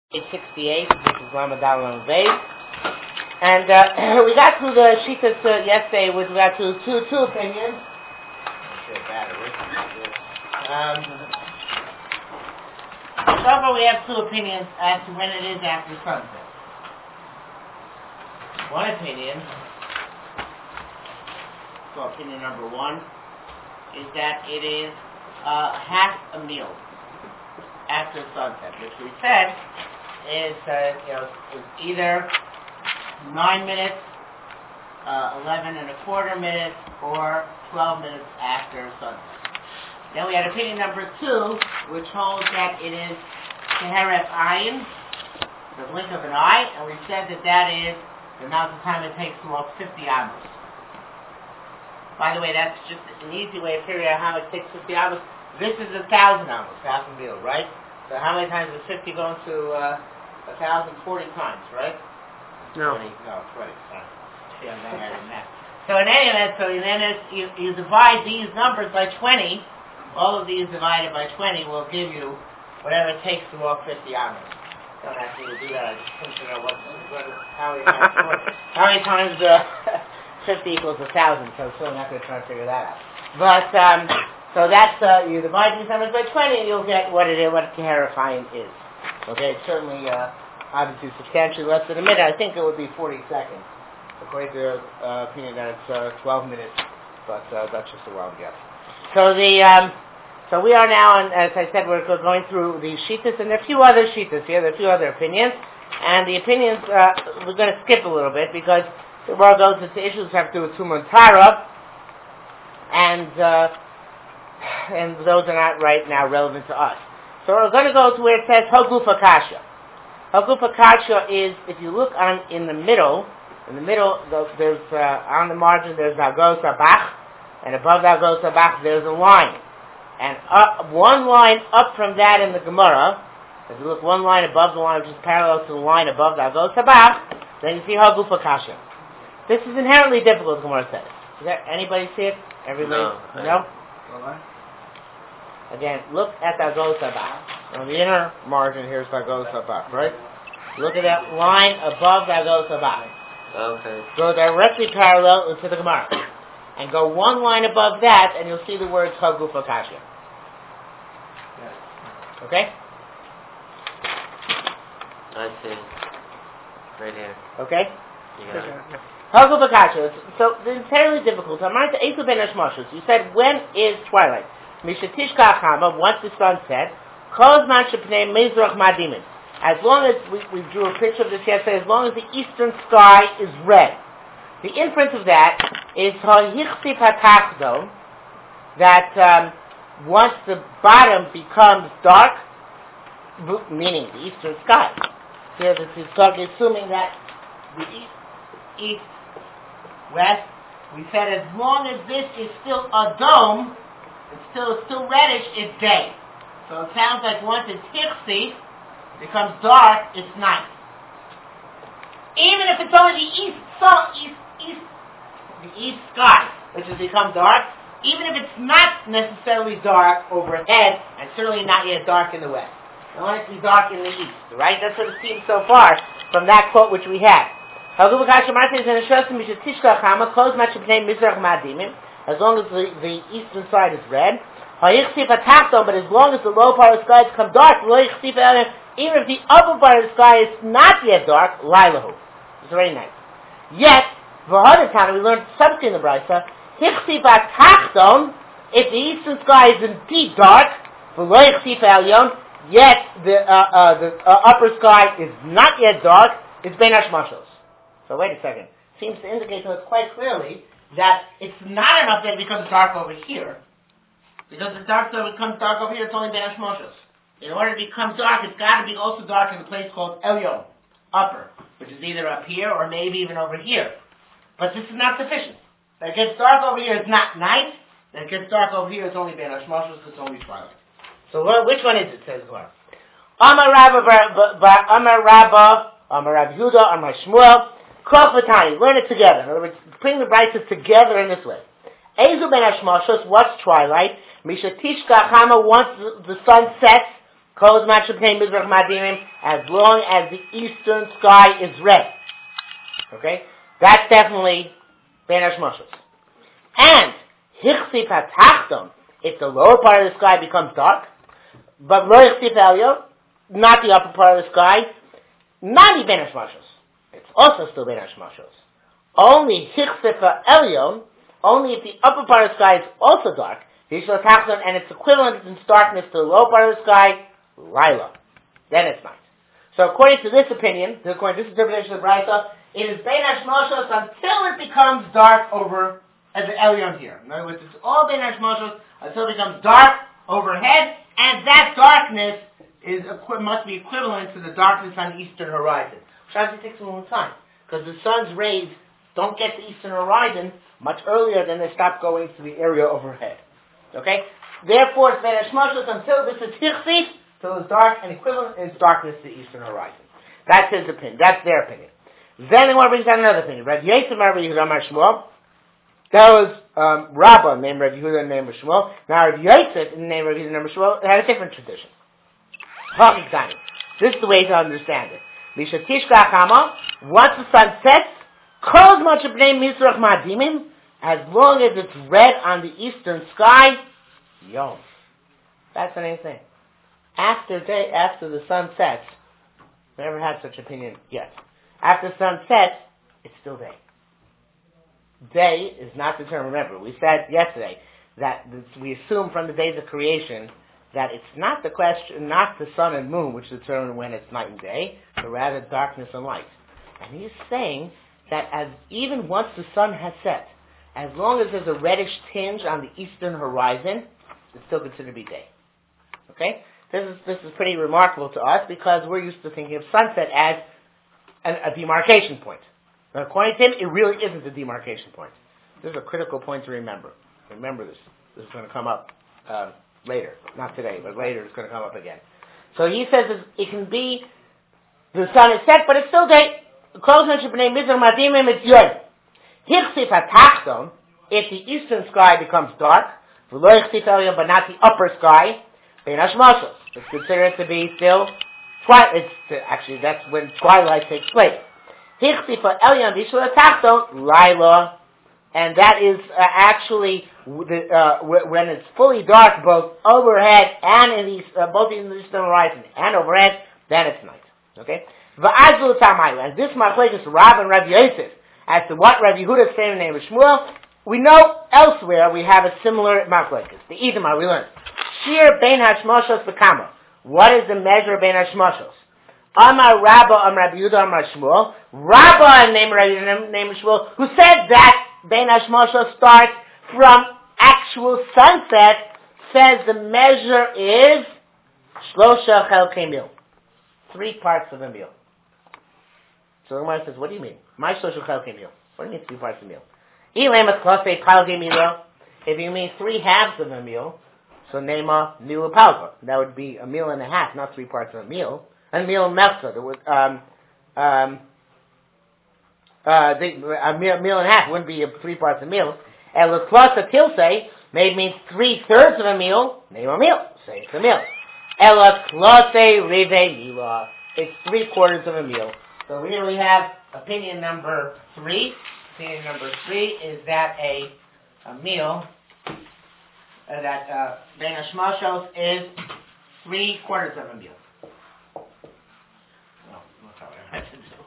68, this is Ramadan on Vav. And we got through the Shitas yesterday with regard to two opinions. So far we have two opinions as to when it is after sunset. One opinion, so opinion number one, is that it is half a meal after sunset, which we said is either 9 minutes, 11 and a quarter minutes, or 12 minutes after sunset. Then we had opinion number two, which holds that it is Teheref Ayin, the blink of an eye, and we said that is the amount of time it takes to walk 50 amos. By the way, that's just an easy way of figuring out how much it takes 50 amos. This is 1,000 amos, half a meal, right? So how many times is 50 going to 1,040 times, right? No. 20. Sorry. So in any event, you divide these numbers by 20. All of these divided by 20 will give you whatever it takes to walk 50 amos. Don't ask me to do that. I just want to know how many times 50 equals 1,000. So I'm still not going to try to figure that out. But so that's you divide these numbers by 20, and you'll get what Teheref Ayin is. Okay, it's certainly obviously substantially less than a minute. I think it would be 40 seconds, according to the opinion that it's 12 minutes, but that's just a wild guess. So so we are now, and as I said, we're going through the Shitas, and there are a few other Shitas here. There are a few other opinions, and the opinions we're going to skip a little bit because the world goes into issues that have to do with Tumah and Tara, and those are not right now relevant to us. So we're going to go to where it says Hagufa Kasha. Hagufa Kasha is, if you look in the middle, there's on the margin there's Agos Abach, and above that Agos Abach there's a line. And one line up from that in the Gemara, if you look one line above the line which is parallel to the line above the Agos Abach, then you see Hagufa Kasha. This is inherently difficult, the Gemara says. Does anybody see it? Everybody? No? Again, look at the Agos Abach. On the inner margin, here's the Agos Abach, right? Look at that line above the Agos Abach. Okay. Go directly parallel to the Gemara. And go one line above that, and you'll see the words Hagufa Kasha. Okay? I see. Right here. Okay? Yeah. Hagufa Kasha. So, it's entirely difficult. You said, when is twilight? Mishatishka Chama, once the sun set, Kozman Shepnei Mizrach Madimin. As long as, we drew a picture of this yesterday, as long as the eastern sky is red. The inference of that is Ha'ichsi Patachdo, that once the bottom becomes dark, meaning the eastern sky. Here this is assuming that the east, west, we said as long as this is still a dome, it's still reddish, it's day. So it sounds like once it's Hichsi, becomes dark, it's night. Even if it's only the east sky, which has become dark, even if it's not necessarily dark overhead, and certainly not yet dark in the west. I want it to be dark in the east, right? That's what it seems so far from that quote which we have. As long as the eastern side is red, but as long as the lower part of the sky has become dark, even if the upper part of the sky is not yet dark, Lailahu. It's very nice. Yet, we learned something in the Brisa, if the eastern sky is indeed dark, yet the upper sky is not yet dark, it's Ben Hashmashos. So wait a second. Seems to indicate to us quite clearly that it's not enough that it becomes dark over here. Because if it becomes dark over here, it's only Ben Hashmashos. In order to become dark, it's got to be also dark in a place called Elyon, upper, which is either up here or maybe even over here. But this is not sufficient. That it gets dark over here is not night. That it gets dark over here is only Ben Hashmashos, it's only twilight. So which one is it, says Gemara? Amar Rabba, Amar Rabbi Yehuda, Amar Shmuel, Kofatani, learn it together. In other words, bring the Brises together in this way. Ezu Ben Hashmashos, what's twilight? Mishatishka Chama, once the sun sets, Kol Zman Shepnei Mizrach Madimim, as long as the eastern sky is red. Okay? That's definitely Ben Hashmashos. And Hichsif HaTachton, if the lower part of the sky becomes dark, but Lo Hichsif Elyon, not the upper part of the sky, not Ben Hashmashos. It's also still Ben Hashmashos. Only Hichsif Elyon, only if the upper part of the sky is also dark, Hichsif HaTachton, and it's equivalent in darkness to the lower part of the sky, Lila. Then it's night. So according to this opinion, according to this interpretation of the Brayta, it is Ben Hashmashos until it becomes dark over as the Elyon here. In other words, it's all Ben Hashmashos until it becomes dark overhead, and that darkness must be equivalent to the darkness on the eastern horizon. Which obviously takes a long time, because the sun's rays don't get to the eastern horizon much earlier than they stop going to the area overhead. Okay? Therefore, it's Ben Hashmashos until this is Hichsif, till it's dark, and equivalent is darkness to the eastern horizon. That's his opinion. That's their opinion. Then they want to bring down another opinion. Rav Yosef Rabbi Yehuda Amar Shmuel. That was Rabbah named Rav Yehuda named Shmuel. Now Rav Yosef named Rav Yehuda named Shmuel had a different tradition. This is the way to understand it. Misha Tishka Chama, once the sun sets, Kol Zman Shepnei Mizrach Madimim, as long as it's red on the eastern sky, Yom. That's the main thing. After the sun sets, we never had such opinion yet. After the sun sets, it's still day. Day is not the term. Remember, we said yesterday that we assume from the days of creation that it's not the question, not the sun and moon which determine when it's night and day, but rather darkness and light. And he's saying that as even once the sun has set, as long as there's a reddish tinge on the eastern horizon, it's still considered to be day. Okay? This is pretty remarkable to us because we're used to thinking of sunset as a demarcation point. Now, according to him, it really isn't a demarcation point. This is a critical point to remember. Remember this. This is going to come up later. Not today, but later it's going to come up again. So he says it can be the sun is set, but it's still day. It's yod. Hichsif HaTachton, if the eastern sky becomes dark, but not the upper sky, Ben Hashmashos. It's considered to be still twilight. Actually, that's when twilight takes place. Hichsif Elyon Vishla Tachton Laila, and that is actually when it's fully dark, both overhead and both in the eastern horizon and overhead. Then it's night. Okay. Va'azul Tamayla, and this machlekes Rav and Rav Yosef as to what Rav Yehuda's famous name is Shmuel. We know elsewhere we have a similar machlekes. The Idamah we learned. Shir Ben Hashmashos V'Kama. What is the measure of Ben Hashmashos? Amar Rabba Amar Rabbi Yehuda Amar Shmuel. Rabba named Rabbi Yehuda named Shmuel, who said that Ben Hashmashos starts from actual sunset, says the measure is Shlosha Chelkei Mil. 3 parts of a meal. So the Gemara says, what do you mean? My Shlosha Chelkei Mil. What do you mean 3 parts of a meal? If you mean 3 halves of a meal, so name a meal palva. That would be a meal and a half, not 3 parts of a meal. A meal and mechza. A meal and a half wouldn't be 3 parts of a meal. And l'klasa tilse means 3/3 of a meal. Name a meal. Say it's a meal. Elaklase rive mila. It's 3/4 of a meal. So we really have opinion number 3. Opinion number 3 is that a meal that Ben Hashmashos is 3/4 of a meal. No, that's not what I have to do.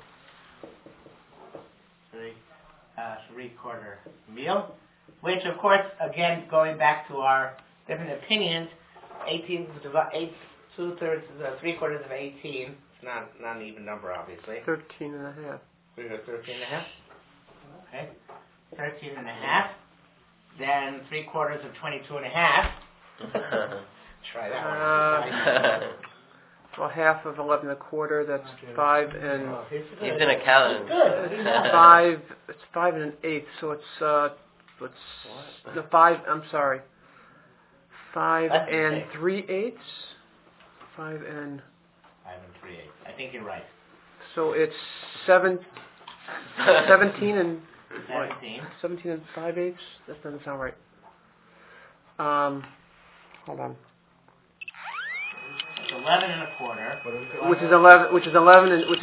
3/4 meal, which of course, again, going back to our different opinions, 18, 2/3, 3/4 of 18. It's not an even number, obviously. 13 and a half. 13 and a half. Okay, 13 and a half. Then 3/4 of 22 and a half. Try that one. Well, half of 11 and a quarter. That's 5 and. He's an accountant. Good. 5. It's 5 and an eighth. So it's the 5. I'm sorry. 5 and 3/8. 5 and 3/8. I think you're right. So it's 17 and 17. 17 and 5/8. That doesn't sound right. Hold on. So 11 and a quarter. Which is 11. Which is 11 and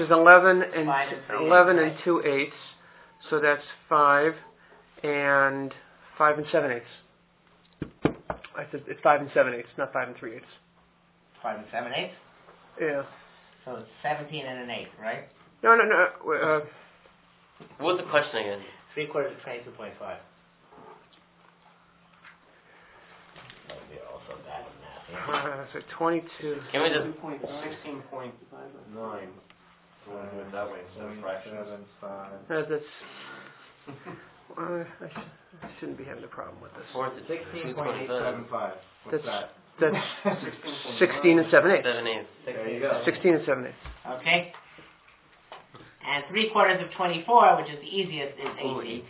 2/8. So that's 5 and 7/8. I said it's 5 and 7/8, not 5 and 3/8. 5 and 7/8. Yeah. So it's 17 and an eighth, right? No. What was the question again? 3/4 of 22.5. We're also bad at math. So 22. Can we just 16.9. That way, so fractions. That's. I shouldn't be having a problem with this. 16.875. What's that? That's 16 and 7/8. 7/8. There you go. 16 and 7/8. Okay. And 3/4 of 24, which is the easiest, is 18.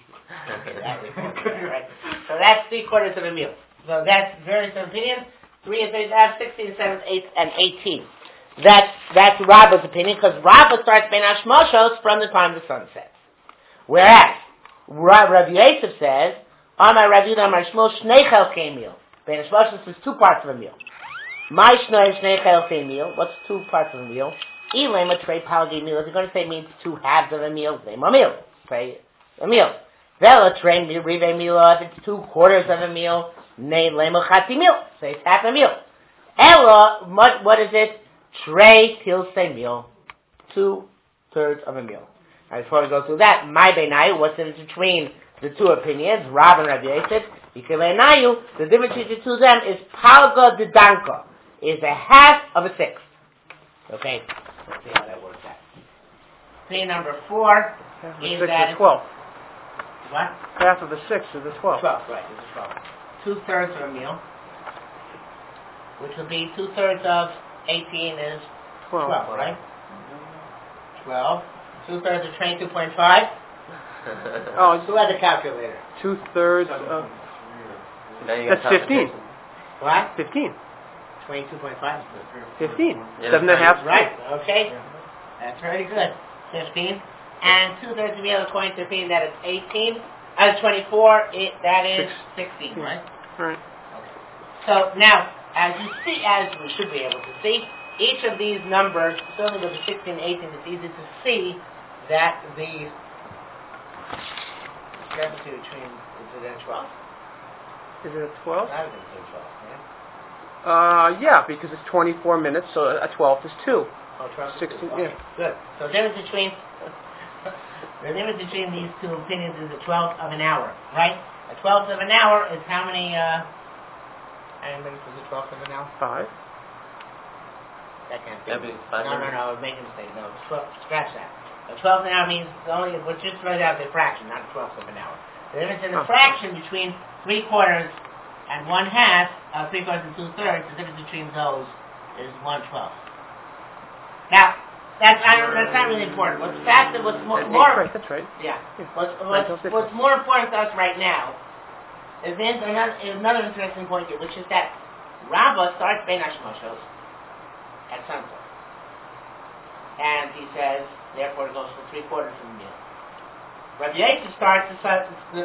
Right. So that's 3/4 of a meal. So that's various opinions. 3 and 3, that's 16, 7, 8, and 18. That's Rabba's opinion, because Rabba starts Ben Hashmoshos from the time the sun sets. Whereas Rabbi Yosef says, Amar Rav Yehuda Amar Shmuel Shnei Chelkei meal. Ben Hashmoshos is 2 parts of a meal. My Shnei Chelkei meal. What's 2 parts of a meal? Elema Trei Palgi meal. If you're going to say it means 2 halves of a meal, say a meal. Say a meal. Vela Trei Rive meal. If it's 2/4 of a meal, Nei Lema Chati meal. Say it's half a meal. Ella, what is it? Trei Tilsei meal. 2/3 of a meal. Now, before we go through that, my Beinayu, what's in between the 2 opinions, Rav and Rabbi Yosef, the difference between the 2 of them is Palga de Danka, is a half of a 6th. Okay, let's see how that works out. Opinion number 4 is that... 12. What? Half of a 6 is a 12. 12, right, this is 12. 2/3 of a meal, which would be 2/3 of 18 is 12, right? 12. 2/3 of 22.5. Oh, who had the calculator? 2/3 of... That's 15. What? 15. 22.5. 15. Yeah, 7.5. Right, okay. That's very good. 15. And 2/3 of the meal according to 15, that is 18. As 24, that is 16, right? Right. Okay. So now, as we should be able to see, each of these numbers, certainly with the 16 and 18, it's easy to see that the discrepancy between, is it at 12? Is it a 12? Not even 12, yeah? Yeah, because it's 24 minutes, so a 12 is 2. Oh, 12 is 16, 2. Okay, yeah. good. So the difference between these 2 opinions is a 12th of an hour, right? A 12th of an hour is how many minutes is a 12th of an hour? 5. That can't be. That'd be 5 minutes. No, make a mistake. No, 12, scratch that. A 12th of an hour means only, we're just right out the fraction, not a 12th of an hour. The difference in the fraction between 3/4 and 1/2, 3/4 and 2/3, the difference between those is 1/12. Now, that's not really important. What's more That's right. yeah. What's more important to us right now is another interesting point here, which is that Rabbah starts Ben Hashmoshos at sunset. And he says, therefore it goes for 3/4 of the meal. Rabbi Yosef starts the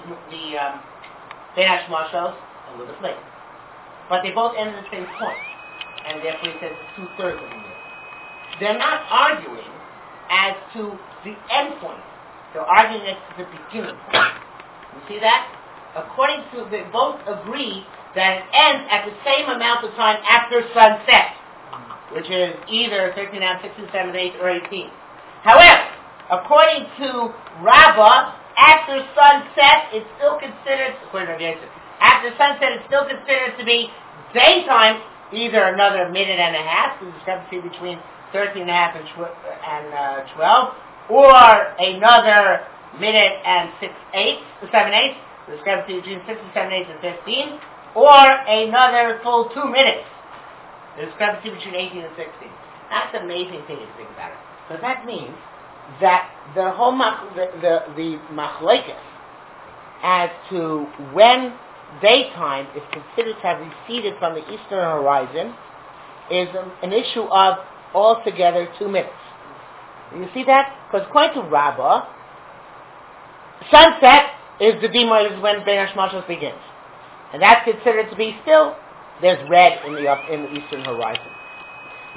Ben Hashmoshos a little bit later. But they both end at the same point. And therefore he says it's 2/3 of the meal. They're not arguing as to the end point. They're arguing as to the beginning point. You see that? According to, they both agree that it ends at the same amount of time after sunset, which is either 13 hours, 16, 7, 8, or 18. However, according to Rabbah, after sunset, it's still considered, according to Rabbi Yosef, after sunset, it's still considered to be daytime, either another minute and a half, the discrepancy between 13 and a half and 12, or another minute and 7/8, the discrepancy between 6 and 7/8 and 15, or another full 2 minutes, the discrepancy between 18 and 16. That's an amazing thing if you think about it. Because that means that the whole the machlekes as to when daytime is considered to have receded from the eastern horizon is an issue of altogether 2 minutes. You see that? Because according to Rabbah, sunset is the Dima, is when Ben Hashmoshos begins. And that's considered to be still, there's red in the eastern horizon.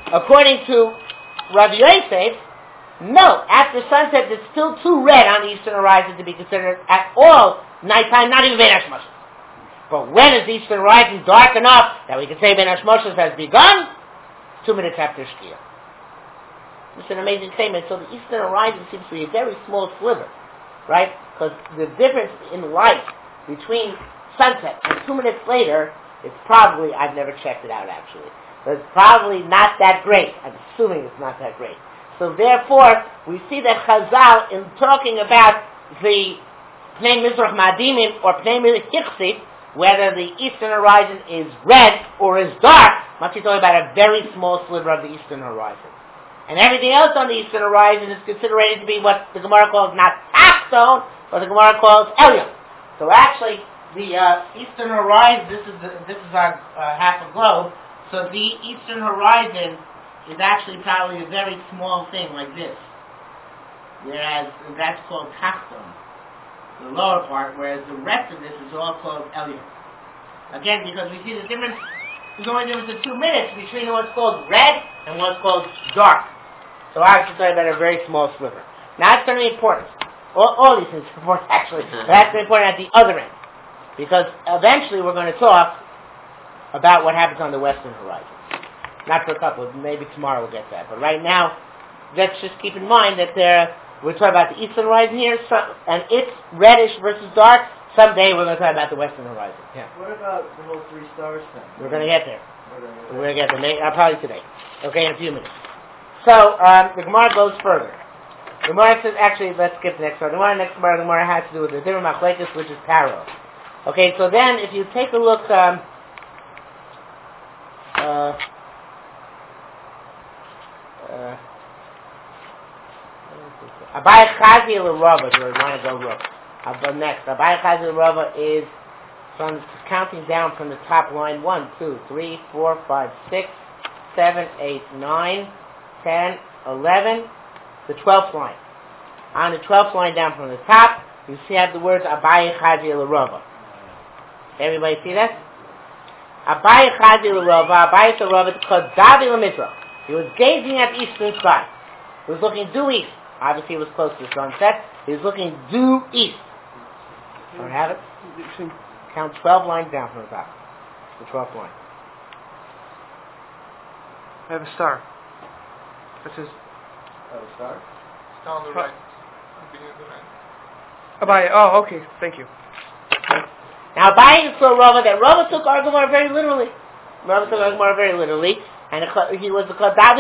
according to Rabbi Yosef, no, after sunset it's still too red on the eastern horizon to be considered at all nighttime, not even Ben Hashmoshes. But when is the eastern horizon dark enough that we can say Ben Hashmoshes has begun? 2 minutes after Shkia. It's an amazing statement. So the eastern horizon seems to be a very small sliver, right? Because the difference in light between sunset and 2 minutes later, it's probably, I've never checked it out actually, but it's probably not that great. I'm assuming it's not that great. So therefore, we see that Chazal, in talking about the Pnei Mizrach Madimin or Pnei Mizrach Hichsit, whether the eastern horizon is red or is dark, must be talking about a very small sliver of the eastern horizon. And everything else on the eastern horizon is considered to be what the Gemara calls not Tachton, but the Gemara calls Elyon. So actually, the eastern horizon, this is our half a globe, so the eastern horizon is actually probably a very small thing like this. Whereas that's called Tachton, the lower part, whereas the rest of this is all called Elyon. Again, because we see the difference, there's only a difference of 2 minutes between what's called red and what's called dark. So I was talking about a very small sliver. Now that's going to be important. All these things are important actually, but that's going to be important at the other end. Because eventually we're going to talk about what happens on the western horizon. Not for a couple, maybe tomorrow we'll get that. But right now, let's just keep in mind that we're talking about the eastern horizon here, and it's reddish versus dark. Someday we're going to talk about the western horizon. Yeah. What about the whole 3 stars thing? We're going to get there. We're going to get there. Probably today. Okay, in a few minutes. So, the Gemara goes further. The Gemara says, actually, let's skip the next one. The next Gemara has to do with the different machlekes, which is parallel. Okay, so then, if you take a look, Abai Chazi L'Rava is where we want to go look. But next, Abai Chazi L'Rava is from counting down from the top line 1, 2, 3, 4, 5, 6, 7, 8, 9, 10, 11, the 12th line. On the 12th line down from the top, you see have the words Abai Chazi L'Rava. Everybody see that? Abai Chazi L'Rava, Abai L'Rava, it's called Davi L'Mizrach. He was gazing at the eastern sky. He was looking due east. Obviously, it was close to sunset. He was looking due east. Don't have it? Count 12 lines down from the top. The 12th line. I have a star. That says A star? It's on the right. Beginning of the Abai. right. Oh, okay. Thank you. Now, Abai saw Rava that Rava took our Gemara very literally. Rava took our Gemara very literally, and he was the Davi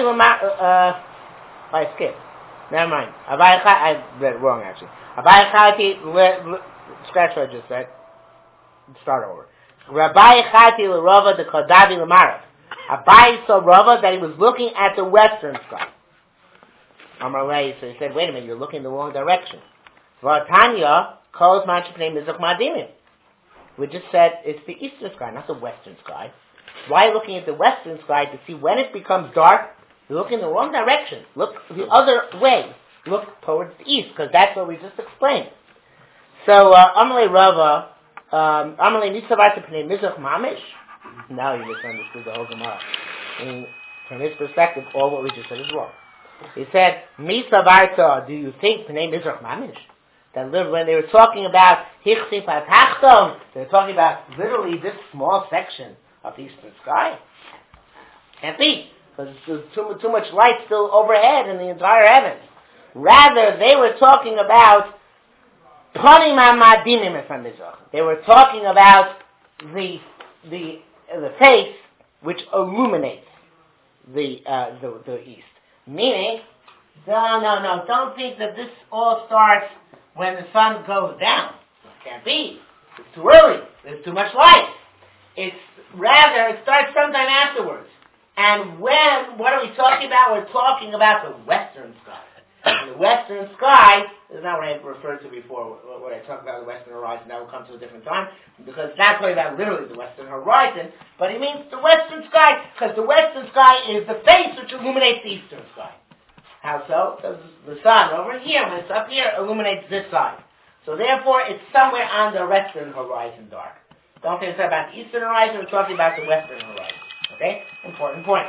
I skipped. Never mind. I read it wrong actually. Abai Chati, scratch what I just said. Start over. Rabbi Chati l'Rava the Davi l'Marav. Abai saw Rava that he was looking at the western sky. Amar Rei, so he said, wait a minute, you're looking in the wrong direction. V'atanya calls Manshipnei Mizrach Madimim. We just said it's the eastern sky, not the western sky. Why looking at the western sky to see when it becomes dark? You're looking in the wrong direction. Look the other way. Look towards the east, because that's what we just explained. So, Amalei Rava, Amalei Nisavarta Pnei Mizrach Mamish? Now you misunderstood the whole Gemara. From his perspective, all what we just said is wrong. He said, Misavarta, do you think Pnei Mizrach Mamish? That when they were talking about Hichsi Patachton, they were talking about literally this small section of the eastern sky. Can't be. Because there's too much light still overhead in the entire heavens. Rather, they were talking about Panim HaMadinim Efam Mizrach. They were talking about the face which illuminates the east. Meaning, no, don't think that this all starts when the sun goes down. Can't be. It's too early. There's too much light. It starts sometime afterwards. And what are we talking about? We're talking about the western sky. And the western sky is not what I referred to before, when I talked about the western horizon. That will come to a different time, because that's talking about literally the western horizon, but he means the western sky, because the western sky is the face which illuminates the eastern sky. How so? Because the sun over here, when it's up here, illuminates this side. So therefore, it's somewhere on the western horizon dark. Don't think it's about the eastern horizon, we're talking about the western horizon. Okay? Important point.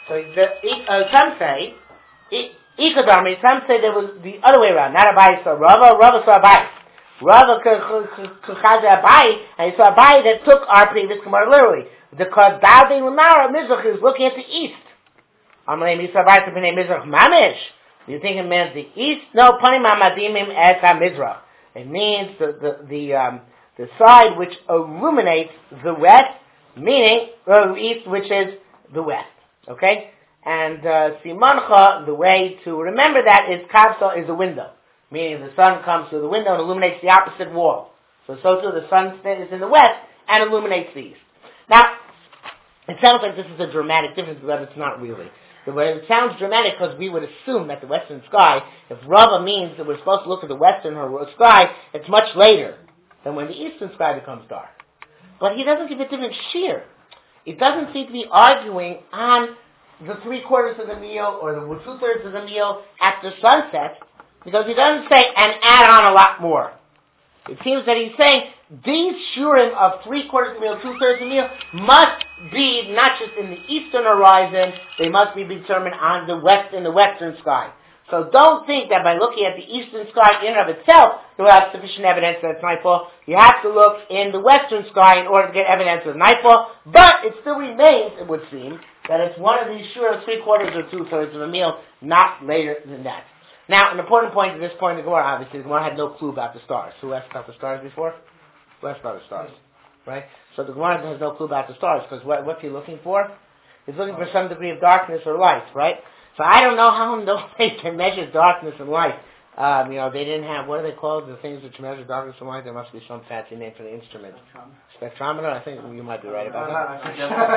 So some say, Ikadarmi, some say there was the other way around. Not Abai saw Rava, Rava saw Abai. Rava Kuchaza Abai, and he saw Abai that took our previous Gemara literally. Because Daldei Lamara, Mizrach is looking at the east. Amalei Misa Abai to B'nei Mizrach Mamish. You think it means the east? No, Panim Amadimim as HaMizrach. It means the side which illuminates the west, meaning the east, which is the west. Okay? And Simancha, the way to remember that is Kapsa is a window. Meaning the sun comes through the window and illuminates the opposite wall. So too the sun is in the west and illuminates the east. Now, it sounds like this is a dramatic difference, but it's not really. It sounds dramatic because we would assume that the western sky, if Rava means that we're supposed to look at the western sky, it's much later than when the eastern sky becomes dark. But he doesn't give a different shear. It doesn't seem to be arguing on the 3/4 of the meal or the 2/3 of the meal after sunset, because he doesn't say and add on a lot more. It seems that he's saying these shurim of 3/4 of the meal, 2/3 of the meal must be not just in the eastern horizon, they must be determined on the western sky. So don't think that by looking at the eastern sky in and of itself, you'll have sufficient evidence that it's nightfall. You have to look in the western sky in order to get evidence of nightfall, but it still remains, it would seem, that it's one of these shurim 3/4 or 2/3 of a meal, not later than that. Now, an important point at this point in the Gemara, obviously, the Gemara had no clue about the stars. Who asked about the stars before? Who asked about the stars? Right? So the Gemara has no clue about the stars, because what's he looking for? He's looking for some degree of darkness or light, right? So I don't know how they can measure darkness and light. They didn't have, what do they call the things which measure darkness and light? There must be some fancy name for the instrument. Spectrometer? I think you might be right about that.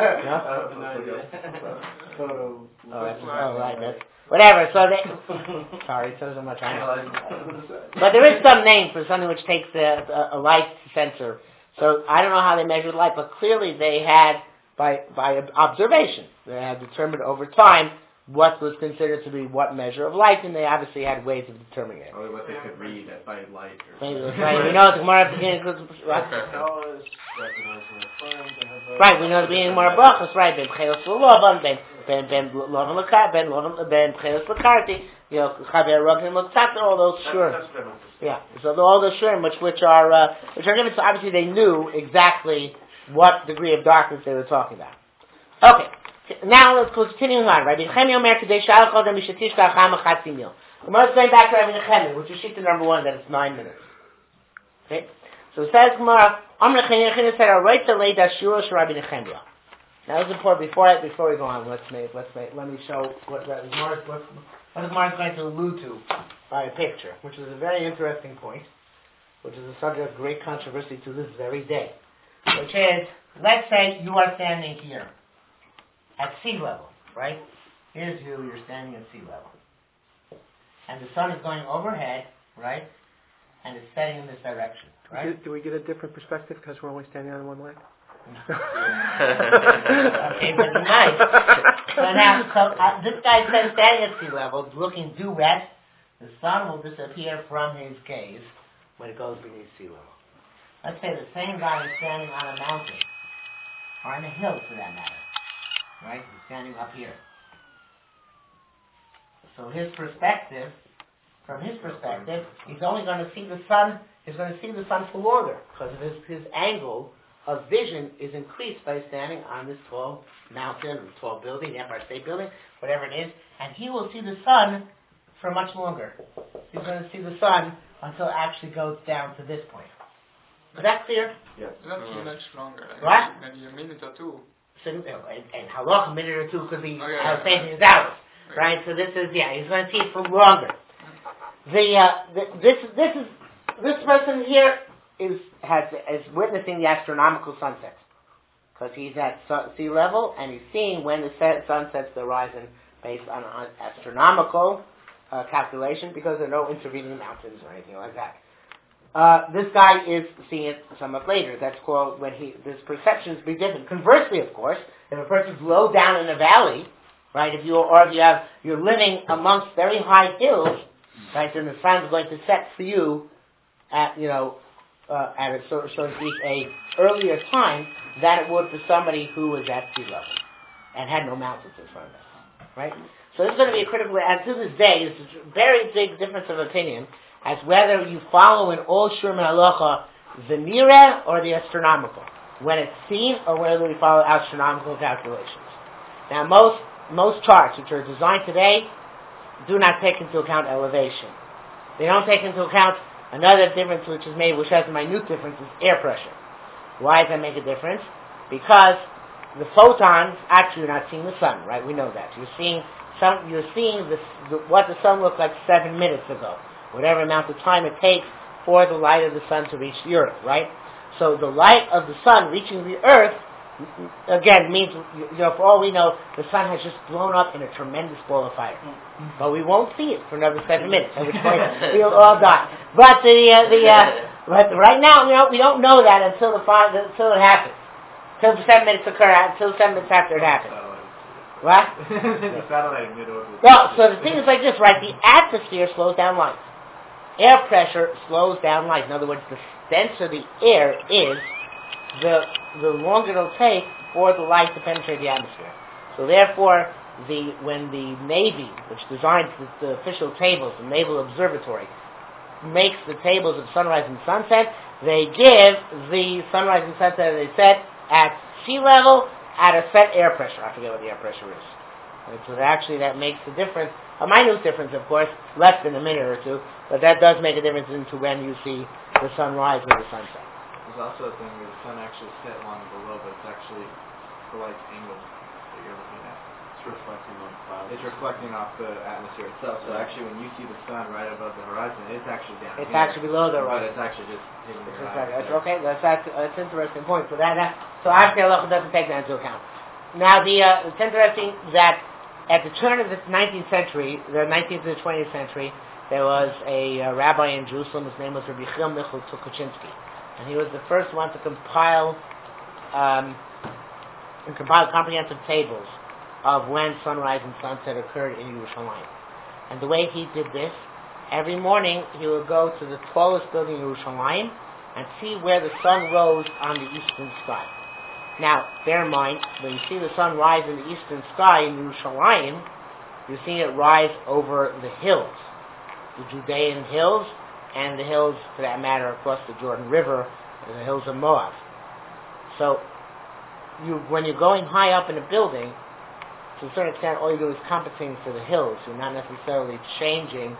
No? Right. Whatever, so sorry, so much I know. But there is some name for something which takes a light sensor. So I don't know how they measured light, but clearly they had, by observation, they had determined over time what was considered to be what measure of light, and they obviously had ways of determining it. Or what they could read by light. Right, we know at the Gemara at the beginning, right, we know the beginning of Gemara Brachos, right, ben Chelos L'Lovan, ben Lovan L'Kar, ben Chelos L'Karti, Chaver Rogin L'Ktat, all those sure. Yeah, so all those shurim which are given, so obviously they knew exactly what degree of darkness they were talking about. Okay. Now let's continue on. Rabbi Nechemia Omer Kedei Shalach Odem Mishatish Kacham Achatzi Mil. The Gemara is going back to Rabbi Nechemia, which is Shita number 1, that it's 9 minutes. Okay, so it says Gemara Omer Nechemia said Aroitza Leida Shurosh Rabbi Nechemia. Now this is important. Before we go on, let me show what the Gemara is going to allude to by a picture, which is a very interesting point, which is a subject of great controversy to this very day. Which is, let's say you are standing here at sea level, right? Here's you, you're standing at sea level. And the sun is going overhead, right? And it's setting in this direction, right? Do we get a different perspective because we're only standing on one leg? Okay, but nice. This guy says standing at sea level, looking due west, the sun will disappear from his gaze when it goes beneath sea level. Let's say the same guy is standing on a mountain, or on a hill for that matter. Right? He's standing up here. So from his perspective, he's only going to see the sun, for longer, because of his angle of vision is increased by standing on this tall mountain, or tall building, the Empire State Building, whatever it is, and he will see the sun for much longer. He's going to see the sun until it actually goes down to this point. Is that clear? Yes. That's much longer. What? Maybe a minute or two. So, and how long? A minute or two, because he was saying his hours, right? So this is, he's going to see it for longer. This person here is witnessing the astronomical sunset, because he's at sea level and he's seeing when the sun sets the horizon based on astronomical calculation, because there are no intervening mountains or anything like that. This guy is seeing it somewhat later. That's called his perceptions be different. Conversely, of course, if a person's low down in a valley, right, you're living amongst very high hills, right, then the sun's going to set for you at a so to speak a earlier time than it would for somebody who was at sea level and had no mountains in front of them. right? So this is going to be a critical, and to this day, it's a very big difference of opinion as whether you follow in all Shurim and Halacha the Nireh or the astronomical, when it's seen, or whether we follow astronomical calculations. Now, most charts which are designed today do not take into account elevation. They don't take into account another difference which is made, which has a minute difference, is air pressure. Why does that make a difference? Because the photons actually are not seeing the sun, right? We know that. You're seeing what the sun looked like 7 minutes ago, whatever amount of time it takes for the light of the sun to reach the earth, right? So the light of the sun reaching the earth, again, means, for all we know, the sun has just blown up in a tremendous ball of fire. But we won't see it for another 7 minutes, at which point we'll all die. But but right now, we don't know that until it happens. Until 7 minutes until 7 minutes after it happens. What? The satellite mid-orbit. No, so the thing is like this, right? The atmosphere slows down light. Air pressure slows down light. In other words, the denser the air is, the longer it'll take for the light to penetrate the atmosphere. So therefore, when the Navy, which designs the official tables, the Naval Observatory, makes the tables of sunrise and sunset, they give the sunrise and sunset, as they said, at sea level, at a set air pressure. I forget what the air pressure is. And so that makes a difference. A minute difference, of course, less than a minute or two, but that does make a difference into when you see the sunrise or the sunset. There's also a thing where the sun actually set long below, but it's actually the light angle that you're looking at. It's reflecting on clouds. It's reflecting off the atmosphere itself. So actually, when you see the sun right above the horizon, it's actually down here. It's actually below the horizon. But it's actually just hitting the horizon. Okay, that's an interesting point. So so obviously Allah doesn't take that into account. Now, it's interesting that at the turn of the 19th century, the 19th to the 20th century, there was a rabbi in Jerusalem. His name was Rabbi Chil Michal Tukachinsky, and he was the first one to compile comprehensive tables of when sunrise and sunset occurred in Yerushalayim. And the way he did this, every morning he would go to the tallest building in Yerushalayim and see where the sun rose on the eastern sky. Now, bear in mind, when you see the sun rise in the eastern sky in Yerushalayim, you're seeing it rise over the hills, the Judean hills, and the hills, for that matter, across the Jordan River, and the hills of Moab. So, when you're going high up in a building, to a certain extent, all you do is compensating for the hills. You're not necessarily changing,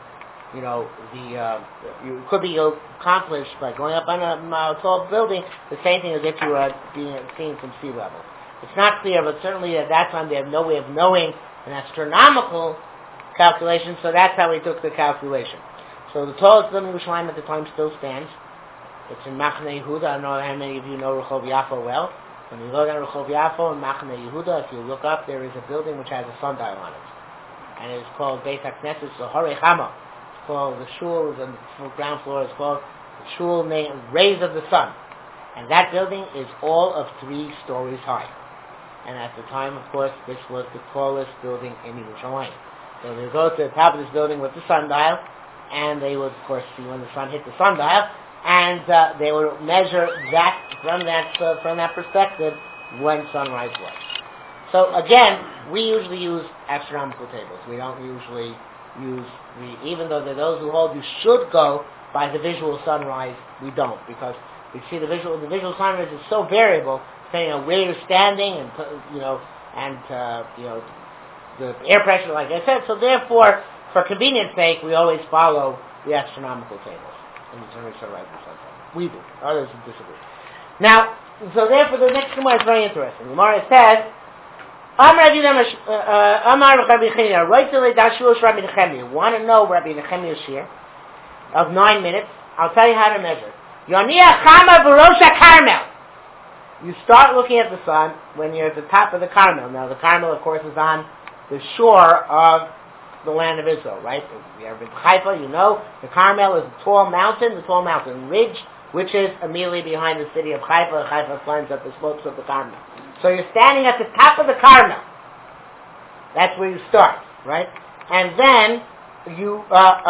you could be accomplished by going up on a tall building, the same thing as if you were seen from sea level. It's not clear, but certainly at that time they have no way of knowing an astronomical calculation, so that's how we took the calculation. So the tallest building in Yerushalayim at the time still stands. It's in Machane Yehuda. I don't know how many of you know Rehov Yafo well. When you go down Rehov Yafo in Machane Yehuda, if you look up, there is a building which has a sundial on it. And it is called Beit HaKnesset Zohar Chama. It's called the shul, the ground floor is called the shul named Rays of the Sun. And that building is all of 3 stories high. And at the time, of course, this was the tallest building in Yerushalayim. So they would go to the top of this building with the sundial, and they would, of course, see when the sun hit the sundial, and they would measure that from that perspective when sunrise was. So again, we usually use astronomical tables. We don't usually use even though there are those who hold you should go by the visual sunrise, we don't, because we see the visual sunrise is so variable, depending on where you're standing and the air pressure, like I said. So therefore, for convenience sake, we always follow the astronomical tables in determining sunrise and sunset. We do. Others disagree. Now, so therefore, the next Gemara is very interesting. The Gemara says, want to know Rabbi Nechemiah's share of 9 minutes? I'll tell you how to measure. You start looking at the sun when you're at the top of the Carmel. Now, the Carmel, of course, is on the shore of the land of Israel, right? If you ever been to Haifa, you know the Carmel is the tall mountain ridge, which is immediately behind the city of Haifa. Haifa climbs up the slopes of the Carmel. So you're standing at the top of the Carmel. That's where you start, right? And then you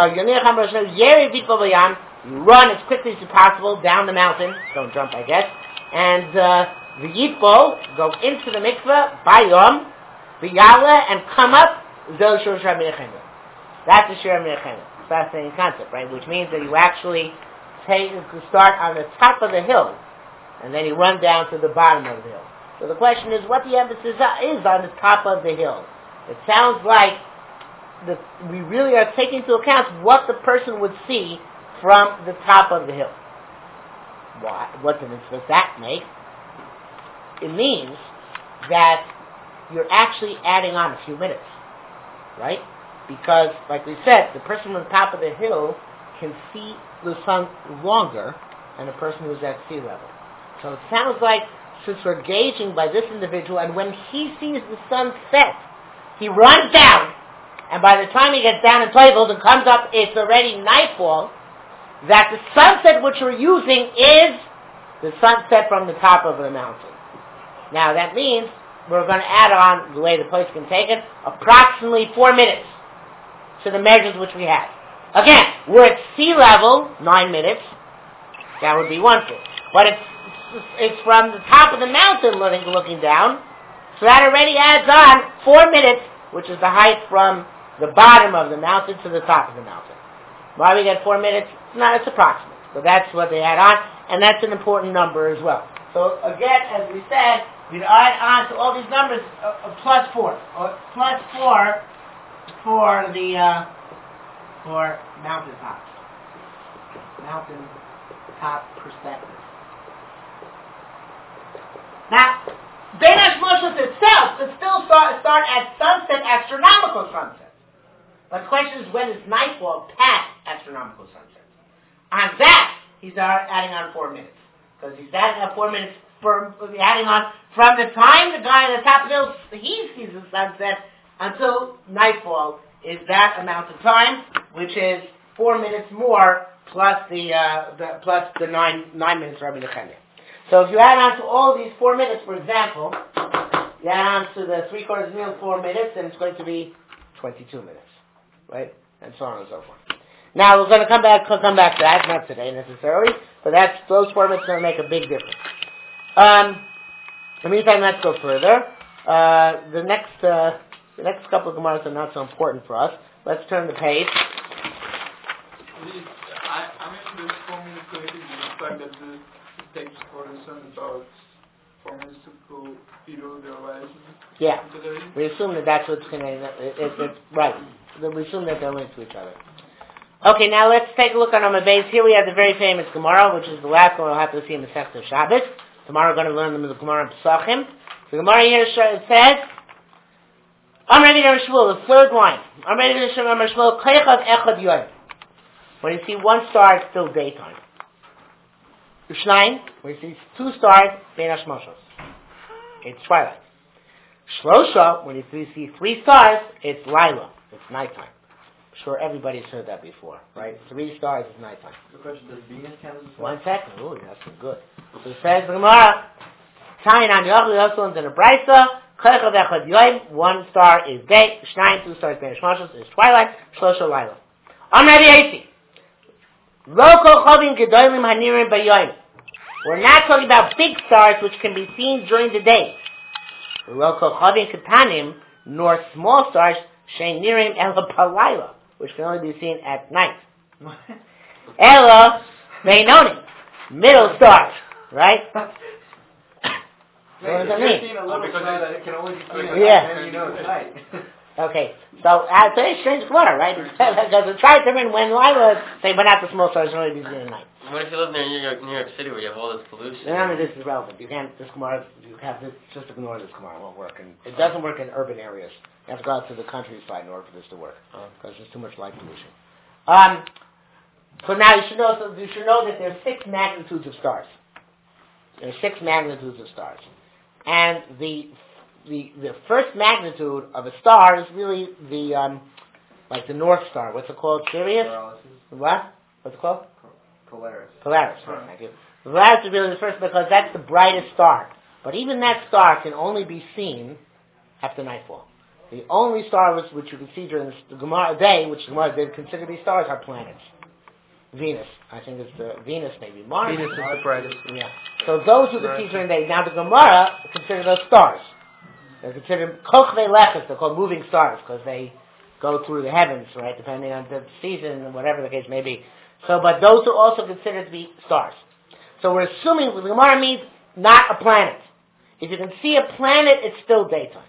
run as quickly as possible down the mountain. Don't jump, I guess. And the Yitbo go into the mikveh, bayom, v'yale, and come up That's the Shir Mirchena. Fascinating concept, right? Which means that you actually start on the top of the hill, and then you run down to the bottom of the hill. So the question is, what the emphasis is on the top of the hill. It sounds like we really are taking into account what the person would see from the top of the hill. What difference does that make? It means that you're actually adding on a few minutes, right? Because, like we said, the person on the top of the hill can see the sun longer than a person who's at sea level. So it sounds like, since we're gauging by this individual, and when he sees the sun set, he runs down, and by the time he gets down in Teufels and comes up, it's already nightfall, that the sunset which we're using is the sunset from the top of the mountain. Now that means we're going to add on, the way the place can take it, approximately 4 minutes to the measures which we have. Again, we're at sea level, 9 minutes. That would be one thing. But it's from the top of the mountain looking down, so that already adds on 4 minutes, which is the height from the bottom of the mountain to the top of the mountain. Why we get 4 minutes? It's approximate. But that's what they add on, and that's an important number as well. So again, as we said, we add on to all these numbers plus 4. Plus 4 for the for mountain tops. Mountain top perspective. Now, Bein HaShmoshes itself could still start at sunset, astronomical sunset. But the question is, when is nightfall past astronomical sunset? On that, he's adding on 4 minutes. Because he's adding on 4 minutes adding on from the time the guy on the top of the hill, he sees the sunset, until nightfall is that amount of time, which is 4 minutes more plus the 9 minutes Rabbi Nechemia. So if you add on to all these 4 minutes, for example, you add on to the 3/4 meal 4 minutes, then it's going to be 22 minutes, right? And so on and so forth. Now we're going to come back to that, not today necessarily, but those 4 minutes are going to make a big difference. In the meantime, let's go further. The next couple of Gemaras are not so important for us. Let's turn the page. I mean, this 4 minutes connected to the fact that this takes for the sun about 4 minutes to go below the horizon. Yeah, we assume that's what's going to. Right. We assume that they're linked to each other. Okay, now let's take a look on Amud Beis. Here we have the very famous Gemara, which is the last one we'll have to see in the Masechta of Shabbos. Tomorrow we're going to learn them in the Gemara in Pesachim. The Gemara here says, I'm ready to Shmuel, the third line. I'm ready to Shmuel, Keichav Echad Yoyim. When you see one star, it's still daytime. Ushnayim, when you see 2 stars, Bein HaShmoshes. It's twilight. Shlosha, when you see 3 stars, it's Laila. It's nighttime. I'm sure everybody's heard that before, right? 3 stars is nighttime. The question, does Venus count as a 1 second. Ooh, that's good. So it says the Gemara, Tayin on Yochel Yoselin to the Brisa, Keichav Echad Yoyim, 1 star is day, Shnayim, 2 stars Bein HaShmoshes is twilight, Shlosha Laila. I'm ready, AC. Lo kol chavim gedolim hanirim bayoyim. We're not talking about big stars which can be seen during the day. Lo kol chavim ketanim, nor small stars, shein nirim ela palayla, which can only be seen at night. Ela beinonim, middle stars, right? What does that mean? Seeing a little star that it can only be seen at Yeah. night, then you know it's night. Okay, so it's a very strange Gemara, right? Because it's trying to determine when Lila say, but not the small stars, only be seen at night. What if you live near New York City where you have all this pollution? None of this is relevant. You can't, this Gemara, you have to just ignore this Gemara. It won't work. And it doesn't work in urban areas. You have to go out to the countryside in order for this to work. Because there's too much light pollution. So now you should know that there are 6 magnitudes of stars. There are 6 magnitudes of stars. And the first magnitude of a star is really the, like the North Star. What's it called? Sirius? What? What's it called? Polaris. Polaris, right, thank you. Polaris is really the first because that's the brightest star. But even that star can only be seen after nightfall. The only star which you can see during the Gemara day, which the Gemara did consider to be stars, are planets. Venus. I think it's Venus, maybe Mars. Venus is the brightest. Yeah. So those who can see during the day. Now the Gemara consider those stars. They're considered kochvei lechus. They're called moving stars because they go through the heavens, right? Depending on the season and whatever the case may be. So, but those are also considered to be stars. So we're assuming the Gemara means not a planet. If you can see a planet, it's still daytime.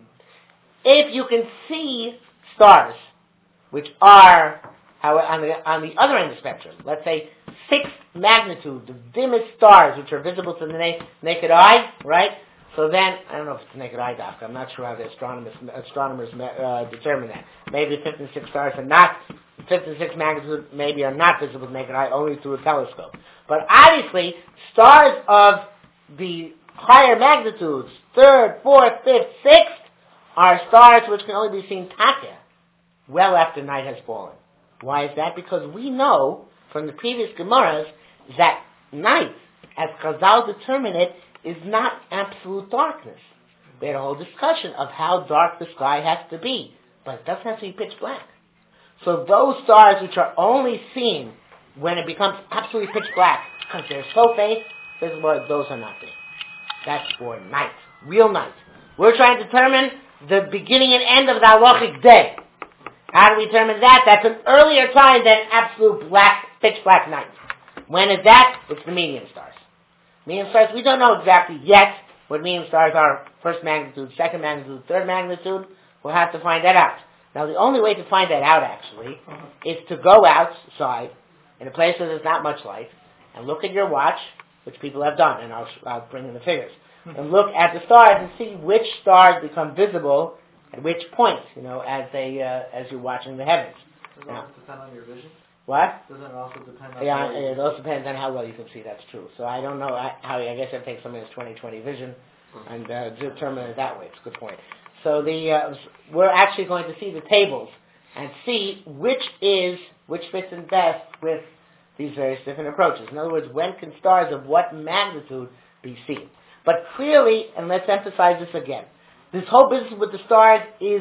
If you can see stars, which are on the other end of the spectrum, let's say 6th magnitude, the dimmest stars which are visible to the naked eye, right? So then, I don't know if it's the naked eye, doctor. I'm not sure how the astronomers determine that. Maybe 5th and 6th stars are not, 5th and 6th magnitude maybe are not visible to the naked eye, only through a telescope. But obviously, stars of the higher magnitudes, 3rd, 4th, 5th, 6th, are stars which can only be seen taka, well after night has fallen. Why is that? Because we know from the previous Gemaras that night, as Chazal determined it, is not absolute darkness. We had a whole discussion of how dark the sky has to be, but it doesn't have to be pitch black. So those stars which are only seen when it becomes absolutely pitch black, because they're so faint, those are not there. That's for night, real night. We're trying to determine the beginning and end of the halachic day. How do we determine that? That's an earlier time than absolute black, pitch black night. When is that? It's the medium stars. Medium stars, we don't know exactly yet what medium stars are. 1st magnitude, 2nd magnitude, 3rd magnitude. We'll have to find that out. Now the only way to find that out actually is to go outside in a place where there's not much light and look at your watch, which people have done, and I'll bring in the figures, and look at the stars and see which stars become visible at which point, as you're watching the heavens. Does it also depend on your vision? What? Doesn't it also depend on Yeah, it also depends on how well you can see, that's true. So I don't know how, I guess I'd take something that's 20/20 vision and determine it that way. It's a good point. So we're actually going to see the tables and see which fits in best with these various different approaches. In other words, when can stars of what magnitude be seen? But clearly, and let's emphasize this again, this whole business with the stars is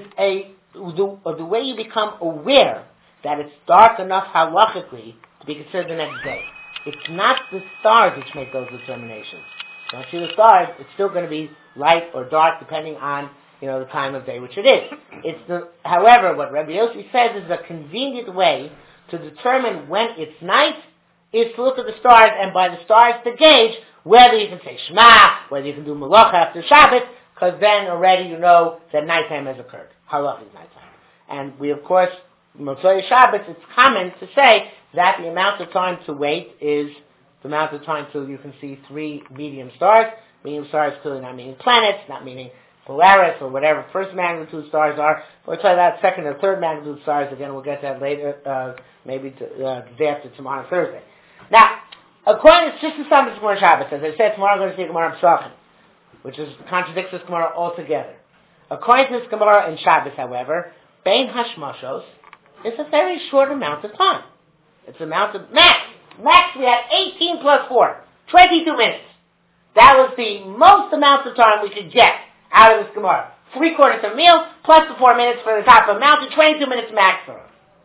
the way you become aware that it's dark enough halachically to be considered the next day. It's not the stars which make those determinations. When you see the stars, it's still going to be light or dark depending on the time of day which it is. However, what Rabbi Yossi says is a convenient way to determine when it's night is to look at the stars and by the stars to gauge whether you can say Shema, whether you can do Malacha after Shabbat, because then already you know that nighttime has occurred. Halach is nighttime. And we, of course, Motzei Shabbos, it's common to say that the amount of time to wait is the amount of time till you can see 3 medium stars. Medium stars clearly not meaning planets, not meaning Polaris or whatever 1st magnitude stars are. We'll try that 2nd or 3rd magnitude stars again. We'll get that later, maybe the day after tomorrow, Thursday. Now, according to Sister Sambas Gemara Shabbos, as I said, tomorrow we're going to see Gemara Pesachim, which contradicts this Gemara altogether. According to this Gemara in Shabbos, however, Bein Hashmashos is a very short amount of time. It's an amount of max we had 18 plus 4, 22 minutes. That was the most amount of time we could get out of this Gemara. 3/4 of a meal, plus the 4 minutes for the top of the mountain, 22 minutes maximum.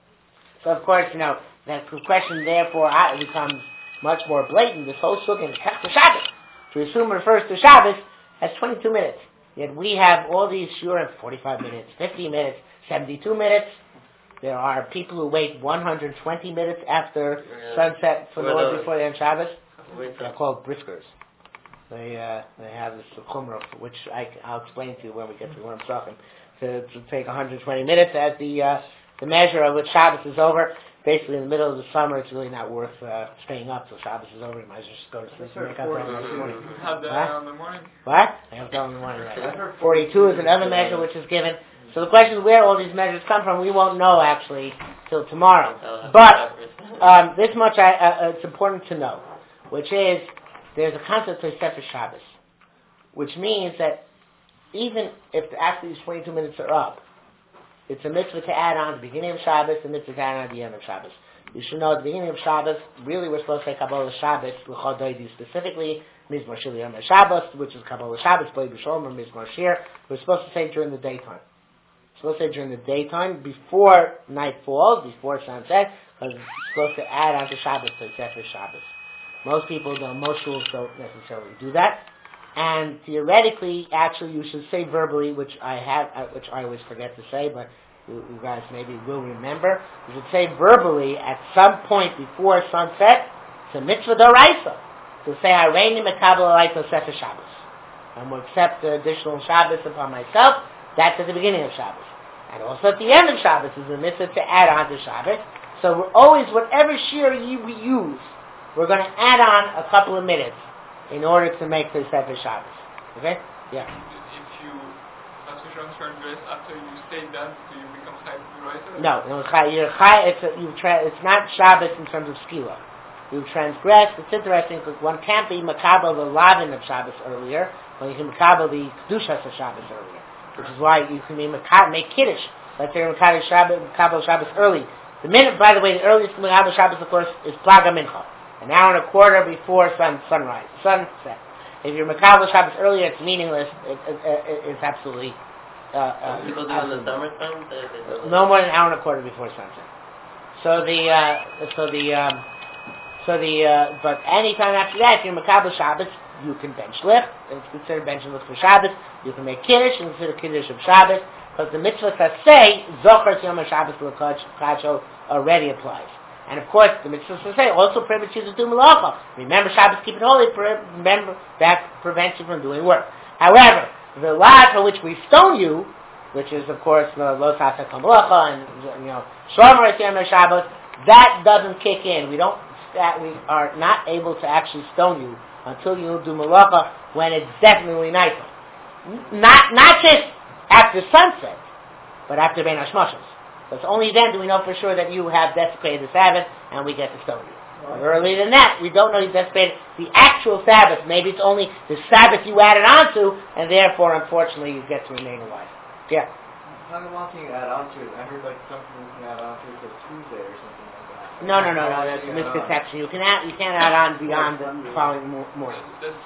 So of course, that question therefore becomes much more blatant. This whole sugya, Kech Shabbos, to assume it refers to Shabbos, has 22 minutes. Yet we have all these sure 45 minutes, 50 minutes, 72 minutes. There are people who wait 120 minutes after sunset for the Lord before they end Shabbos. They're called briskers. They have this chumrah, which I'll explain to you when we get to Gemara Pesachim, to take 120 minutes as the measure of which Shabbos is over. Basically, in the middle of the summer, it's really not worth staying up till Shabbos is over. You might just go to sleep and wake up next morning. Have that in the morning. What? I have that in the morning, right. 42 is another measure which is given. So the question is where all these measures come from. We won't know, actually, till tomorrow. But this much it's important to know, which is there's a concept of Sefer Shabbos, which means that even if after these 22 minutes are up, it's a mitzvah to add on the beginning of Shabbos and mitzvah to add on at the end of Shabbos. You should know at the beginning of Shabbos, really we're supposed to say Kabbalah Shabbos, L'chol Doidi specifically, Mizmor Shir Yom Shabbos, which is Kabbalah Shabbos, B'lei B'Sholom, or Mizmor Shir. We're supposed to say during the daytime. We're supposed to say during the daytime, before night falls, before sunset, because it's supposed to add on to Shabbos, to Sefer Shabbos. Most people don't, most shuls don't necessarily do that. And theoretically, actually, you should say verbally, which I always forget to say, but you guys maybe will remember. You should say verbally at some point before sunset, it's a mitzvah d'oraisa, to say, Hareini mekabel alai Tosefes Shabbos. And will accept the additional Shabbos upon myself. That's at the beginning of Shabbos. And also at the end of Shabbos is a mitzvah to add on to Shabbos. So we're always, whatever shir we use, we're going to add on a couple of minutes in order to make the Tosefes Shabbos. Okay? Yeah. If you transgress after you say that, do you become Chai D'Oraisa? No, you're Chai, it's not Shabbos in terms of skila. You've transgressed. It's interesting because one can't be makabel the lavin of Shabbos earlier, but you can makabel the kedushas of Shabbos earlier, which is why you can make kiddush. Let's say makabel Shabbos early. The minute, by the way, the earliest makabel Shabbos, of course, is plaga mincha, an hour and a quarter before sunset. If you're makabel Shabbos earlier, it's meaningless. It's absolutely. People do in the summertime. No more than an hour and a quarter before sunset. But anytime after that, if you're makabel Shabbos, you can bench licht. It's considered bench licht for Shabbos. You can make kiddush and consider kiddush of Shabbos, because the mitzvah that say zochar yom Shabbos l'kadsho already applies. And of course, the mitzvah that say also prohibits you to do malacha. Remember Shabbos, keep it holy. Remember that prevents you from doing work. However, the law for which we stone you, which is of course the lo taseh malacha and shomer yom Shabbos, that doesn't kick in. We are not able to actually stone you until you do malacha when it's definitely night. Not just after sunset, but after Ben Hashmashos. Because only then do we know for sure that you have desecrated the Sabbath and we get to stone you. Right. Earlier than that, we don't know you desecrated the actual Sabbath. Maybe it's only the Sabbath you added on to, and therefore, unfortunately, you get to remain alive. Yeah? How long can you add on to it? I heard something you can add on to it till Tuesday or something. No. That's a misconception. You can't add on beyond the following morning.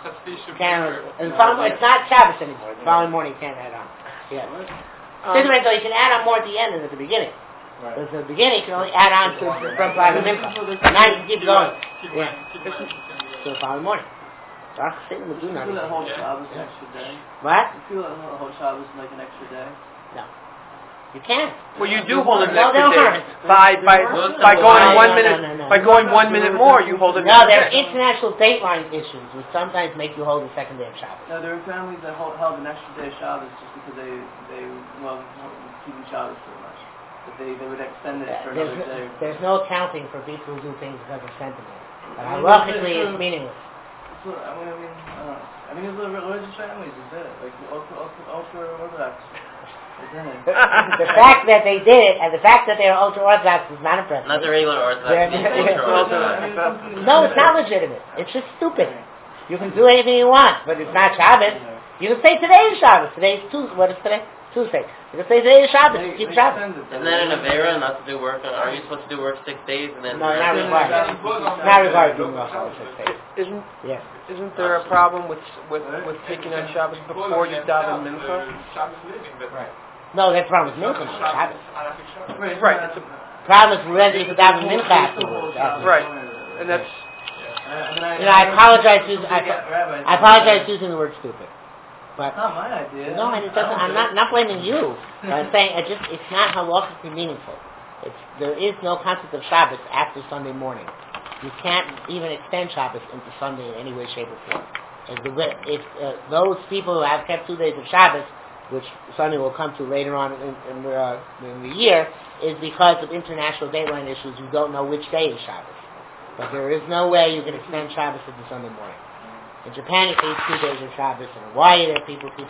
It's not Shabbos anymore. The following morning you can't add on. Yeah. Though you can add on more at the end than at the beginning. Right. Because at the beginning you can only add on from Plaga Mincha. Now you can keep going. Yeah. So the following morning. Dark Satan will do nothing. You feel that whole Shabbos an extra day? What? You feel that whole Shabbos like an extra day? No. You can't. Well, you do hold it an extra day by going 1 minute. By going 1 minute more, you hold it. No, there are international dateline issues which sometimes make you hold the second day of Shabbos. No, there are families that held an extra day of Shabbos just because they love keeping Shabbos so much, but they would extend it for another day. There's no accounting for people who do things because of sentiment. But halachically, it's meaningless. I mean, it's religious families, is it? Like ultra-Orthodox. The fact that they did it and the fact that they are ultra-Orthodox is not impressive. Not the regular Orthodox. No, it's not legitimate. It's just stupid. You can do anything you want, but it's not Shabbos. You can say today is Shabbos. Today is Tuesday. What is today? Tuesday. You can say today is Shabbos. You keep Shabbos. Isn't that an Avera not to do work? Are you supposed to do work 6 days and then? No, not required. Not required to do work on 6 days. Isn't there a problem with taking on Shabbos before you daven mincha? Right. No, that's the problem with mincha, not Shabbos. Right. It's a problem is ready to daven mincha afterwards. Right, and that's. I apologize using the word stupid. But it's not my idea. No, and it doesn't. I'm not blaming you. I'm saying it's not halachically meaningful. There is no concept of Shabbos after Sunday morning. You can't even extend Shabbos into Sunday in any way, shape, or form. If those people who have kept 2 days of Shabbos, which Sunday will come to later on in the year, is because of international dateline issues. You don't know which day is Shabbos. But there is no way you can extend Shabbos into Sunday morning. In Japan, you keep 2 days of Shabbos. In Hawaii, there are people who keep